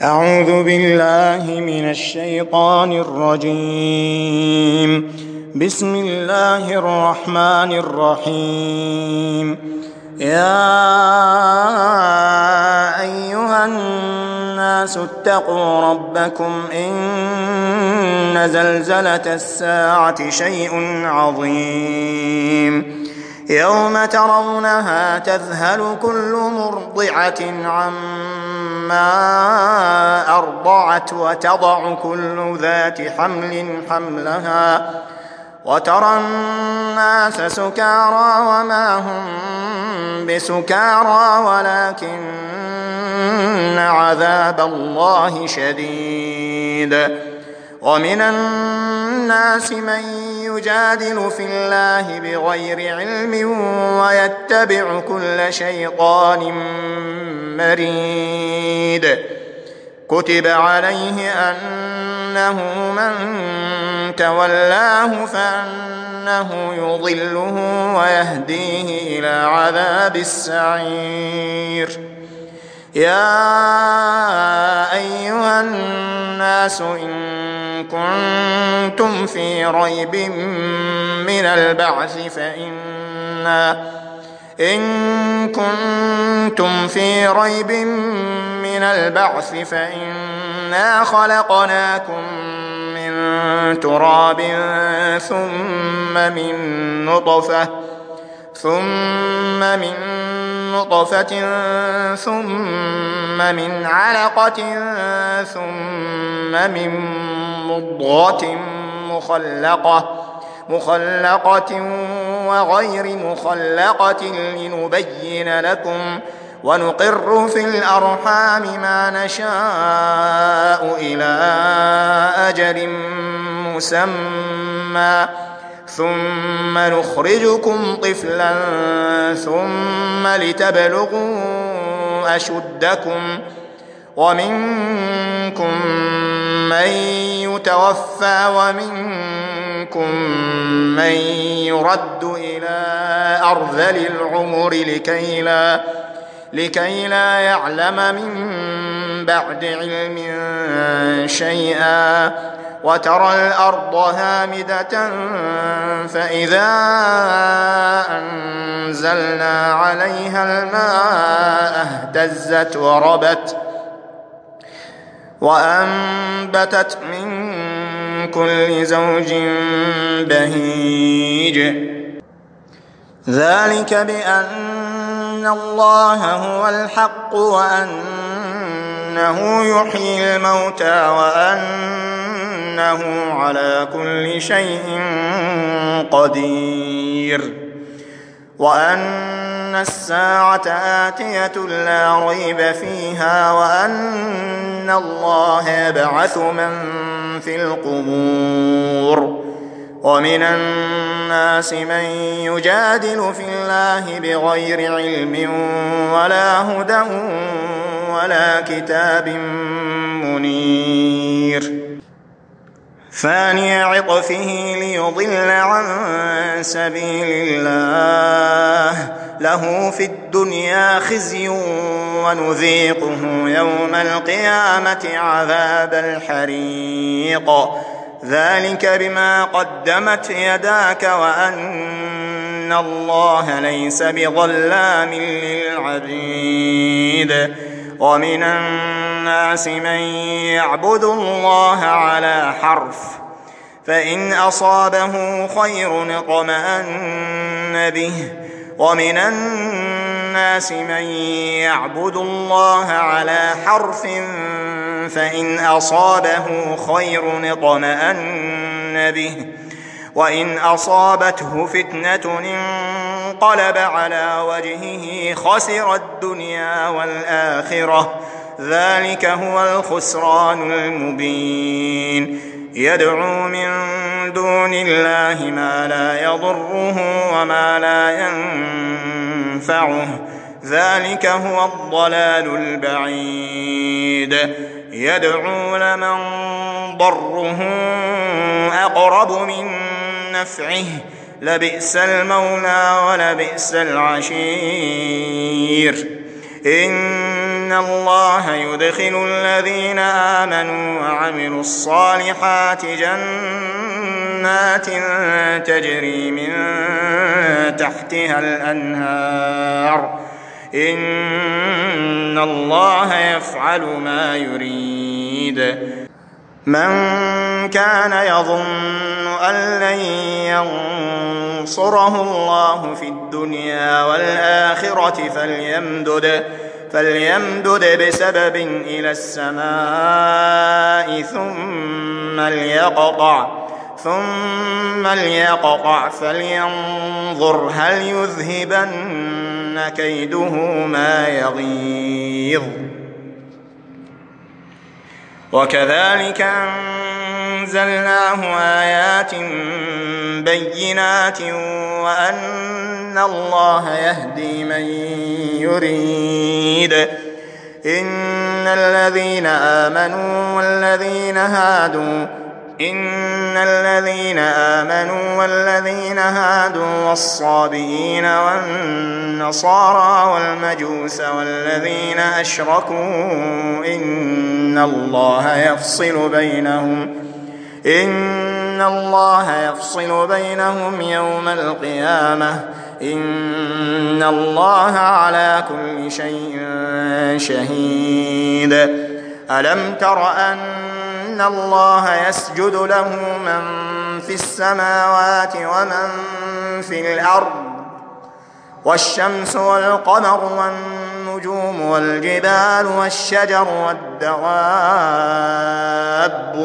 أعوذ بالله من الشيطان الرجيم. بسم الله الرحمن الرحيم. يا أيها الناس اتقوا ربكم إن زلزلة الساعة شيء عظيم يوم ترونها تذهل كل مرضعة عما أرضعت وتضع كل ذات حمل حملها وترى الناس سكارى وما هم بسكارى ولكن عذاب الله شديد. ومن الناس من يجادل في الله بغير علم ويتبع كل شيطان مريد. كتب عليه أنه من تولاه فأنه يضله ويهديه إلى عذاب السعير. يا أيها الناس إن كنتم في ريب من البعث فإنا خلقناكم من تراب ثم من نطفة ثم من علقة ثم من مضغة مخلقة وغير مخلقة لنبين لكم ونقر في الأرحام ما نشاء إلى أجل مسمى ثم نخرجكم طفلا ثم لتبلغوا أشدكم ومنكم من يتوفى ومنكم من يرد إلى أرذل العمر لكي لا يعلم من بعد علم شيئا. وترى الأرض هامدة فإذا أنزلنا عليها الماء اهتزت وربت وأنبتت من كل زوج بهيج. ذلك بأن الله هو الحق وأنه يحيي الموتى وأنه على كل شيء قدير وأن الساعة آتية لا ريب فيها وأن الله يبعث من في القبور. ومن الناس من يجادل في الله بغير علم ولا هدى ولا كتاب منير. ثاني عطفه ليضل عن سبيل الله له في الدنيا خزي ونذيقه يوم القيامة عذاب الحريق. ذلك بما قدمت يداك وأن الله ليس بظلام للعبيد. ومن الناس من يعبد الله على حرف فإن أصابه خير اطمأن به ومن الناس من يعبد الله على حرف فإن أصابه خير اطمأن به وإن أصابته فتنة انقلب على وجهه خسر الدنيا والآخرة. ذلك هو الخسران المبين. يدعو من دون الله ما لا يضره وما لا ينفعه. ذلك هو الضلال البعيد. يدعو لمن ضره أقرب من نفعه لبئس المولى ولبئس العشير. إن إن الله يدخل الذين آمنوا وعملوا الصالحات جنات تجري من تحتها الأنهار إن الله يفعل ما يريد. من كان يظن أن لن ينصره الله في الدنيا والآخرة فليمدد بسبب إلى السماء ثم ليقطع فلينظر هل يذهبن كيده ما يغيظ. وكذلك أنزلناه آيات بينات وأن الله يهدي من يريد. إن الذين آمنوا والذين هادوا والصابئين والنصارى والمجوس والذين أشركوا إن الله يفصل بينهم يوم القيامة إن الله على كل شيء شهيد. ألم تر أن الله يسجد له من في السماوات ومن في الأرض والشمس والقمر والنجوم والجبال والشجر والدواب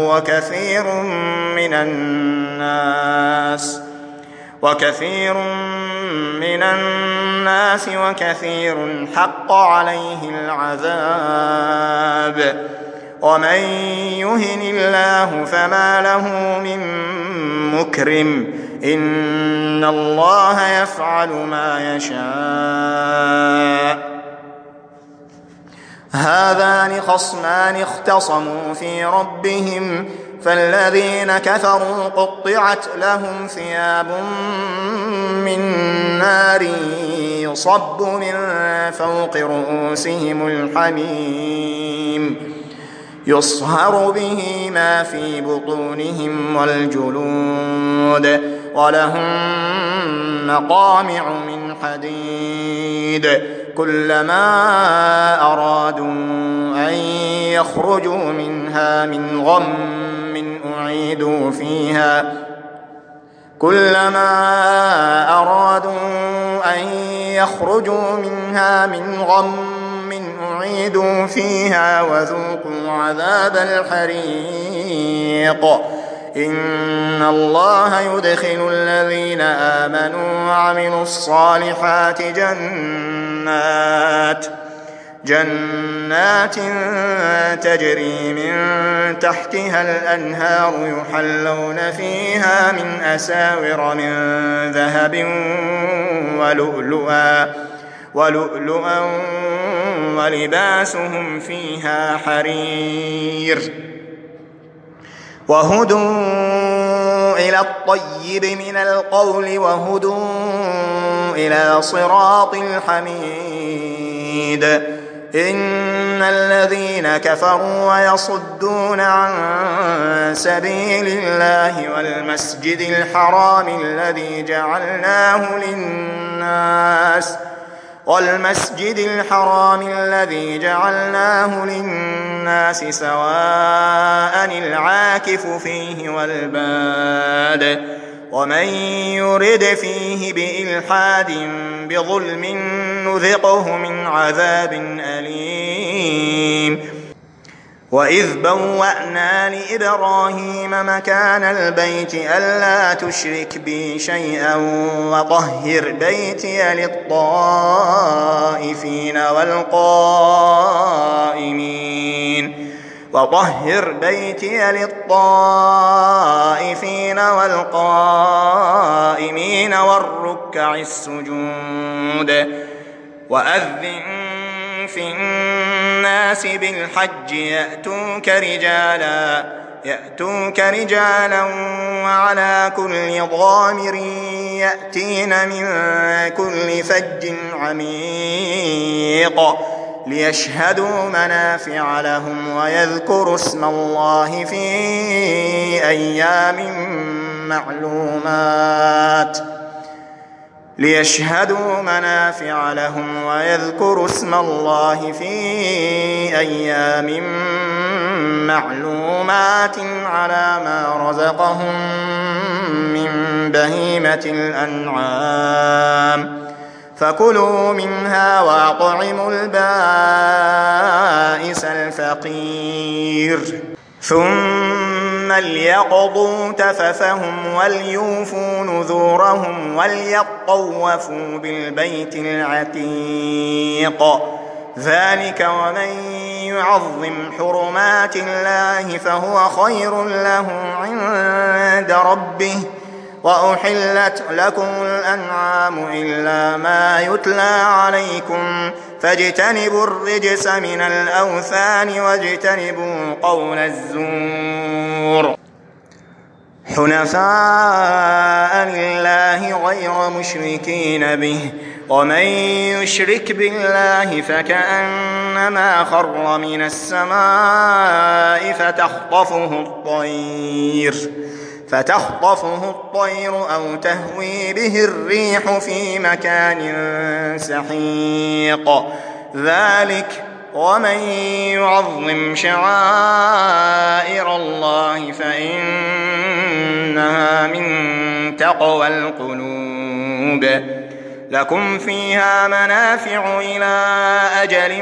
وكثير من الناس وكثير حق عليه العذاب. ومن يهن الله فما له من مكرم إن الله يفعل ما يشاء. هذان خصمان اختصموا في ربهم فالذين كفروا قطعت لهم ثياب من نار يصب من فوق رؤوسهم الحميم يصهر به ما في بطونهم والجلود ولهم مقامع من حديد كلما أرادوا أن يخرجوا منها من غم أعيدوا فيها وذوقوا عذاب الحريق. إن الله يدخل الذين آمنوا وعملوا الصالحات جنات تجري من تحتها الأنهار يحلون فيها من أساور من ذهب ولؤلؤا ولباسهم فيها حرير. وهدوا إلى الطيب من القول وهدوا إلى صراط الحميد. إن الذين كفروا ويصدون عن سبيل الله والمسجد الحرام الذي جعلناه للناس سواء العاكف فيه والباد ومن يرد فيه بإلحاد بظلم نذقه من عذاب أليم. وإذ بوأنا لإبراهيم مكان البيت ألا تشرك بي شيئا وطهر بيتي للطائفين والقائمين والركع السجود. وأذن في الناس بالحج يأتوك رجالا وعلى كل ضامر يأتين من كل فج عميق ليشهدوا منافع لهم ويذكروا اسم الله في أيام معلومات على ما رزقهم من بهيمة الأنعام فكلوا منها وأطعموا البائس الفقير ثم ليقضوا تفثهم وليوفوا نذورهم وليطوفوا بالبيت العتيق ذلك ومن يعظم حرمات الله فهو خير له عند ربه وأحلت لكم الأنعام إلا ما يتلى عليكم فاجتنبوا الرجس من الأوثان واجتنبوا قول الزور حنفاء لله غير مشركين به ومن يشرك بالله فكأنما خر من السماء فتخطفه الطير أو تهوي به الريح في مكان سحيق ذلك ومن يعظم شعائر الله فإنها من تقوى القلوب لكم فيها منافع إلى أجل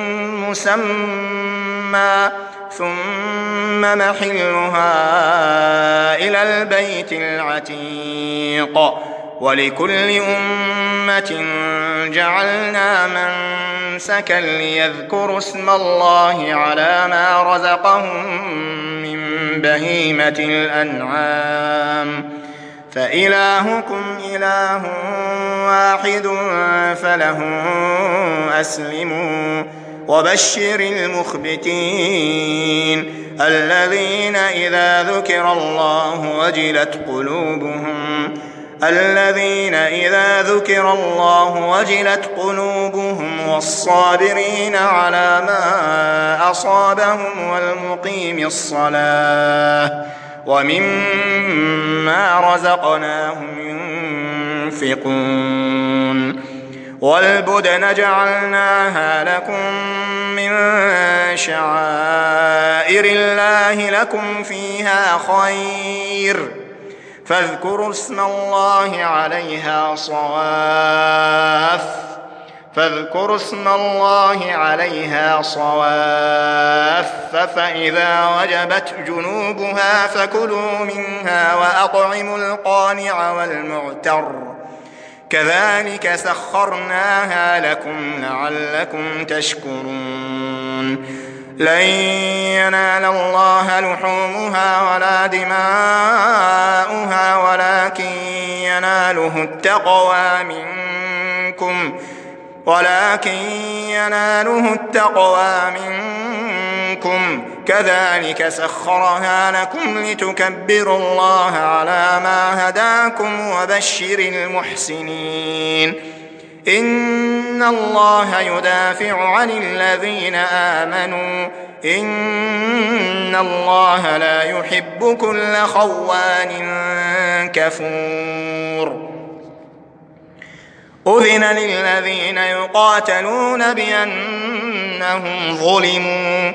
مسمى ثم محلها إلى البيت العتيق ولكل أمة جعلنا منسكا ليذكروا اسم الله على ما رزقهم من بهيمة الأنعام فإلهكم إله واحد فله أسلموا وبشر المخبتين الذين إذا ذكر الله وجلت قلوبهم والصابرين على ما أصابهم والمقيم الصلاة ومما رزقناهم ينفقون والبدن جعلناها لكم من شعائر الله لكم فيها خير فاذكروا اسم الله عليها صواف فإذا وجبت جنوبها فكلوا منها وأطعموا القانع والمعتر كذلك سخرناها لكم لعلكم تشكرون لن ينال الله لحومها ولا دماؤها ولكن يناله التقوى منكم كذلك سخرها لكم لتكبروا الله على ما هداكم وبشر المحسنين إن الله يدافع عن الذين آمنوا إن الله لا يحب كل خوان كفور أذن للذين يقاتلون بأنهم ظلموا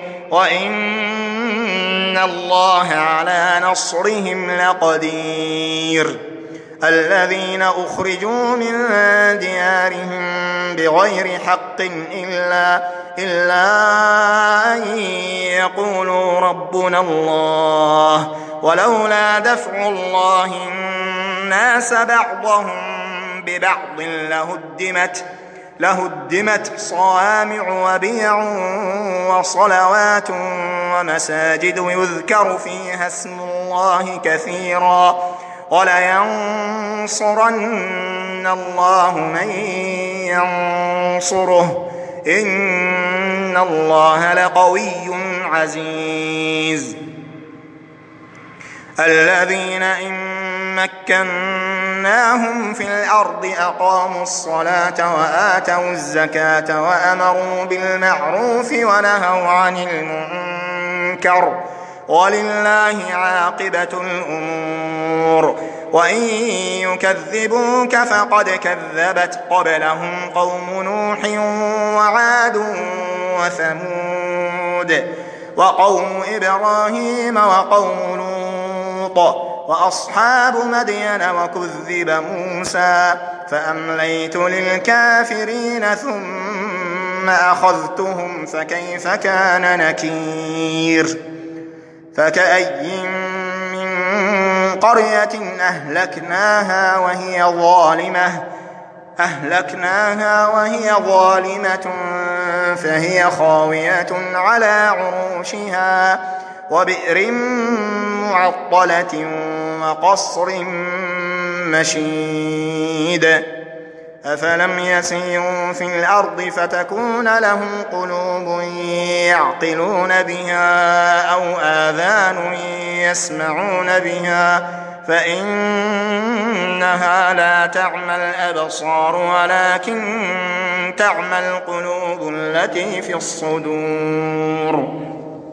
وإن الله على نصرهم لقدير الذين أخرجوا من ديارهم بغير حق إلا أن يقولوا ربنا الله ولولا دفع الله الناس بعضهم ببعض لهدمت صوامع وبيع وصلوات ومساجد يذكر فيها اسم الله كثيرا ولينصرن الله من ينصره إن الله لقوي عزيز الذين إن مكناهم في الأرض أقاموا الصلاة وآتوا الزكاة وأمروا بالمعروف ونهوا عن المنكر ولله عاقبة الأمور. وإن يكذبوك فقد كذبت قبلهم قوم نوح وعاد وثمود وقوم إبراهيم وقوم لوط وأصحاب مدين وكذب موسى فأمليت للكافرين ثم أخذتهم فكيف كان نكير. فكأي من قرية أهلكناها وهي ظالمة فهي خاوية على عروشها وبئر معطلة وقصر مشيد. أفلم يسيروا في الأرض فتكون لهم قلوب يعقلون بها أو آذان يسمعون بها فإنها لا تعمى الأبصار ولكن تعمى القلوب التي في الصدور.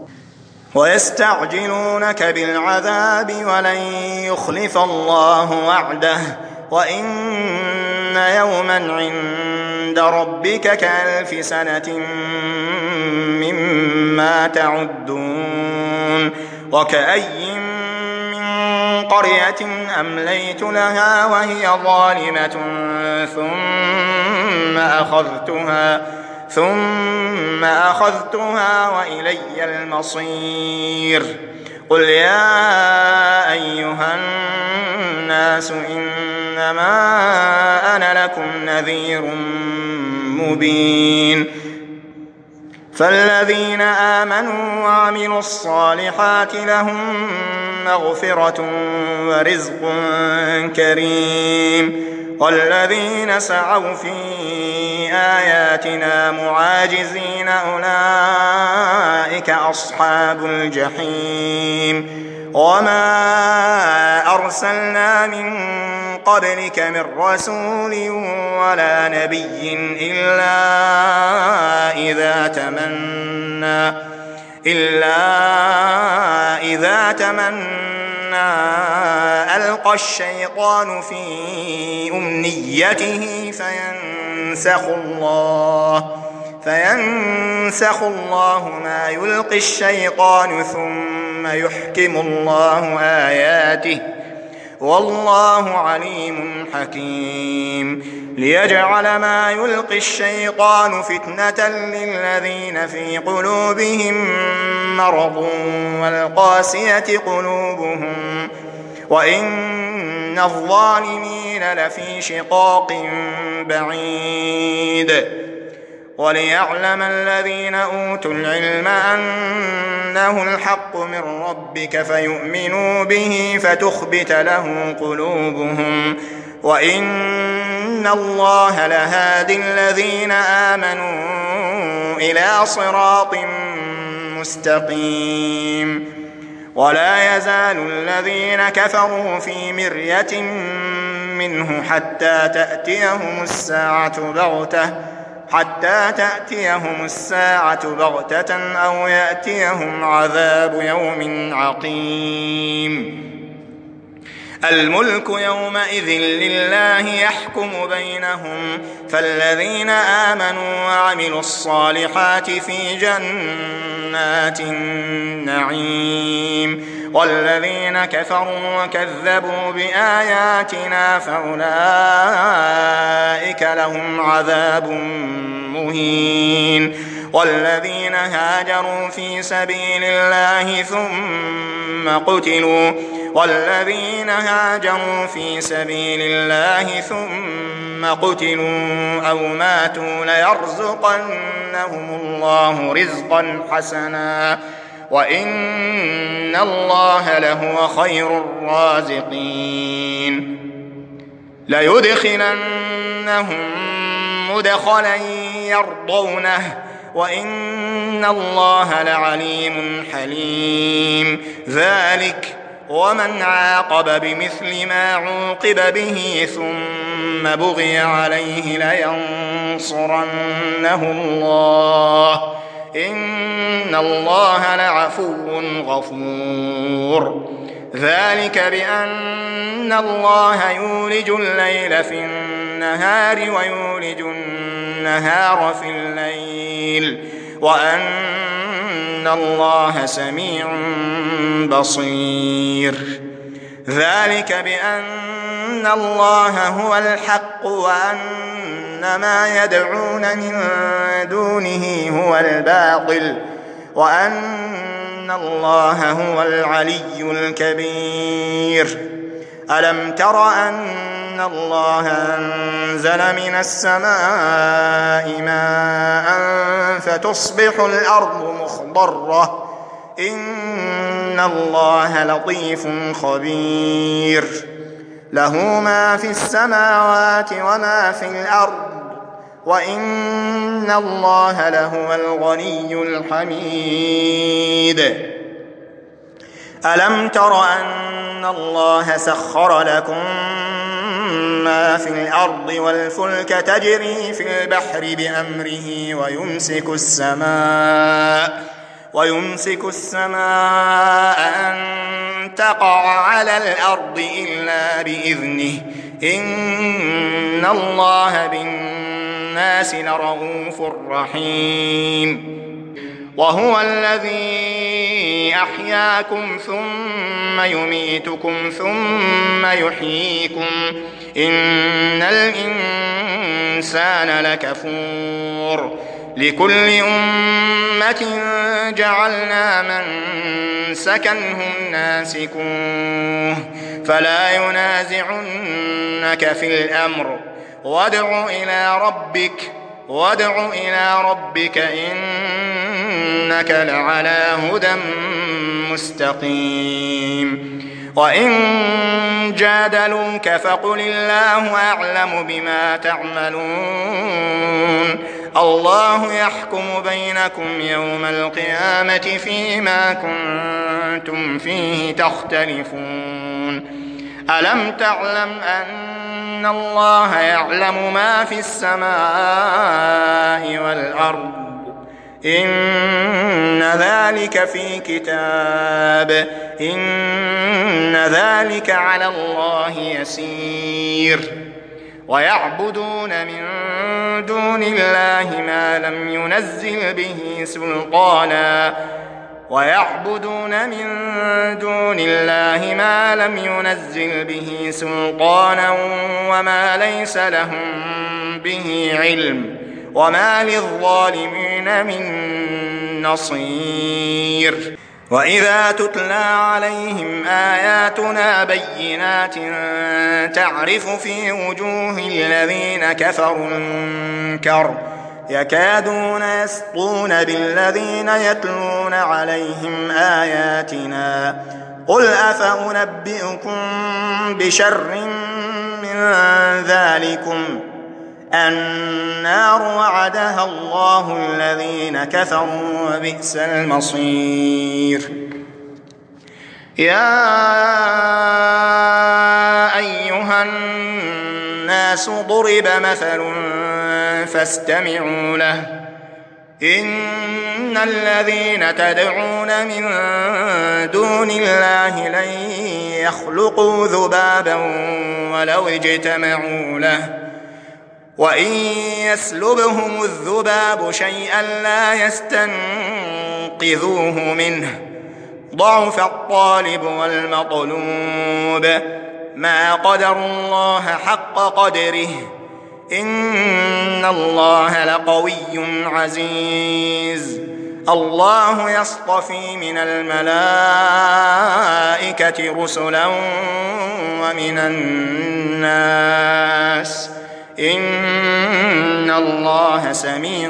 ويستعجلونك بالعذاب ولن يخلف الله وعده وإن يوما عند ربك كألف سنة مما تعدون. وكأي من قرية أمليت لها وهي ظالمة ثم أخذتها وإلي المصير. قل يا أيها الناس إنما أنا لكم نذير مبين. فالذين آمنوا وعملوا الصالحات لهم مغفرة ورزق كريم والذين سعوا في آياتنا معاجزين أولئك أصحاب الجحيم. وما أرسلنا من قبلك من رسول ولا نبي إلا إذا تمنى ألقى الشيطان في أمنيته فينسخ الله ما يلقي الشيطان ثم يحكم الله آياته والله عليم حكيم. ليجعل ما يلقي الشيطان فتنة للذين في قلوبهم مرض والقاسية قلوبهم وإن الظالمين لفي شقاق بعيد. وليعلم الذين أوتوا العلم أنه الحق من ربك فيؤمنوا به فتخبت له قلوبهم وإن الله لهادي الذين آمنوا إلى صراط مستقيم. ولا يزال الذين كفروا في مرية منه حتى تأتيهم الساعة بغتة أو يأتيهم عذاب يوم عقيم. الملك يومئذ لله يحكم بينهم فالذين آمنوا وعملوا الصالحات في جنات النعيم والذين كفروا وكذبوا بآياتنا فأولئك لهم عذاب مهين. والذين هاجروا في سبيل الله ثم قتلوا أو ماتوا ليرزقنهم الله رزقا حسنا وإن الله لهو خير الرازقين. ليدخلنهم مدخلا يرضونه وإن الله لعليم حليم. ذلك ومن عاقب بمثل ما عوقب به ثم بغي عليه لينصرنه الله إن الله لعفو غفور. ذلك بأن الله يولج الليل في النهار ويولج النهار في الليل وأن الله سميع بصير. ذلك بأن الله هو الحق وأن ما يدعون من دونه هو الباطل وأن الله هو العلي الكبير. ألم تر أن الله أنزل من السماء ماء فتصبح الأرض مخضرة إن الله لطيف خبير. له ما في السماوات وما في الأرض وإن الله لهو الغني الحميد. ألم تر أن الله سخر لكم ما في الأرض والفلك تجري في البحر بأمره ويمسك السماء أن تقع على الأرض إلا بإذنه إن الله بالناس لرؤوف رحيم. وهو الذي أحياكم ثم يميتكم ثم يحييكم إن الإنسان لكفور. لكل أمة جعلنا منسكا هم ناسكوه فلا ينازعنك في الأمر وادع إلى ربك إنك لعلى هدى مستقيم. وإن جادلوك فقل الله أعلم بما تعملون الله يحكم بينكم يوم القيامة فيما كنتم فيه تختلفون. ألم تعلم أن الله يعلم ما في السماء والأرض إن ذلك في كتاب إن ذلك على الله يسير. ويعبدون من دون الله ما لم ينزل به سلطانا وما ليس لهم به علم وما للظالمين من نصير. وإذا تتلى عليهم آياتنا بينات تعرف في وجوه الذين كفروا المنكر يكادون يسطون بالذين يتلون عليهم آياتنا قل أفأنبئكم بشر من ذلكم النار وعدها الله الذين كفروا وبئس المصير. يا أيها الناس ضرب مثل فاستمعوا له إن الذين تدعون من دون الله لن يخلقوا ذبابا ولو اجتمعوا له وإن يسلبهم الذباب شيئا لا يستنقذوه منه ضعف الطالب والمطلوب ما قدروا الله حق قدره إن الله لقوي عزيز. الله يصطفي من الملائكة رسلا ومن الناس إن الله سميع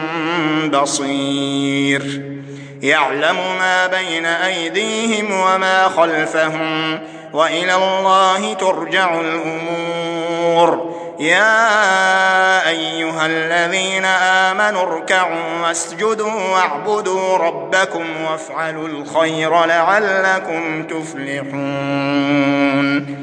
بصير. يعلم ما بين أيديهم وما خلفهم وإلى الله ترجع الأمور. يا أيها الذين آمنوا اركعوا واسجدوا واعبدوا ربكم وافعلوا الخير لعلكم تفلحون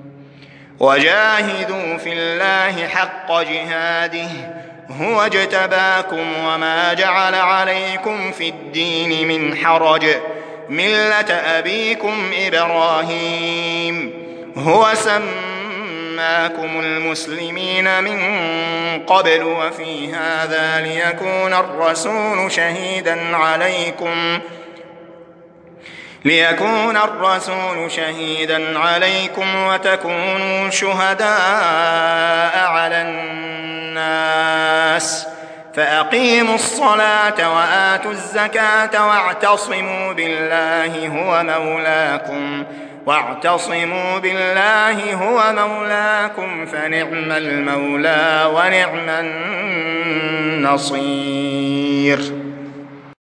وجاهدوا في الله حق جهاده هو اجتباكم وما جعل عليكم في الدين من حرج ملة أبيكم إبراهيم هو سماكم المسلمين من قبل وفي هذا ليكون الرسول شهيدا عليكم وتكونوا شهداء على الناس فأقيموا الصلاة وآتوا الزكاة واعتصموا بالله هو مولاكم فنعم المولى ونعم النصير.